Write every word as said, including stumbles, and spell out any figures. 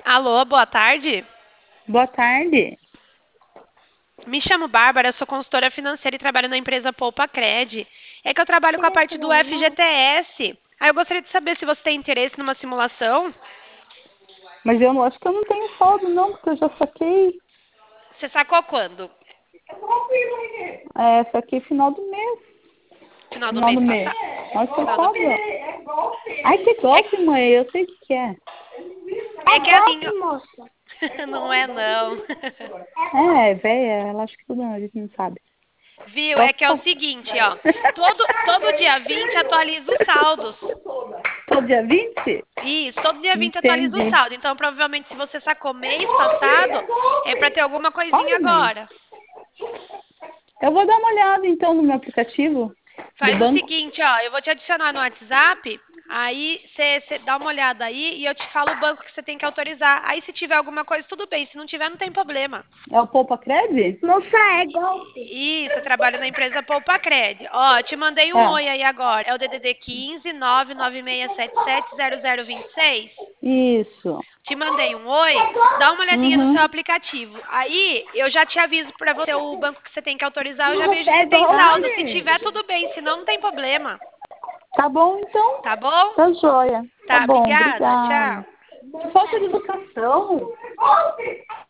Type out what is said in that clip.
Alô, boa tarde. Boa tarde. Me chamo Bárbara, eu sou consultora financeira e trabalho na empresa Poupa Cred. É que eu trabalho com a parte do F G T S. Aí eu gostaria de saber se você tem interesse numa simulação. Mas eu não acho que eu não tenho saldo, não, porque eu já saquei. Você sacou quando? É, saquei final do mês. Final do Final do mês mês. passado. Nossa, Final do passado. mês. Ai, que É, golpe, mãe. Eu sei o que, que é. é que é assim, ó. Moça. Não é não. É, velha, ela acha que tudo a gente não sabe. Viu? É Posso que é o passar? seguinte, ó. Todo, todo dia vinte atualiza os saldos. Todo dia vinte? Isso, todo dia vinte atualiza o Entendi. saldo. Então, provavelmente, se você sacou mês passado, é para ter alguma coisinha Olha, mãe. agora. Eu vou dar uma olhada, então, no meu aplicativo do Faz o banco. seguinte, ó, eu vou te adicionar no WhatsApp, aí você dá uma olhada aí e eu te falo o banco que você tem que autorizar. Aí se tiver alguma coisa, tudo bem, se não tiver, não tem problema. É o Poupa Cred? Moça, é golpe. Isso, eu trabalho na empresa Poupa Cred. Ó, te mandei um Ah, oi aí agora. É o D D D quinze nove nove seis sete sete zero zero dois seis. isso. Te mandei um oi, dá uma olhadinha no Uhum. seu aplicativo. Aí eu já te aviso para você o banco que você tem que autorizar, eu já vejo Você é se tem saldo. Se golpe. tiver, tudo bem, se não, não tem problema. Tá bom, então. Tá bom? Tá joia. Tá Tá, bom, obrigada. obrigada. Tchau. Que falta de educação.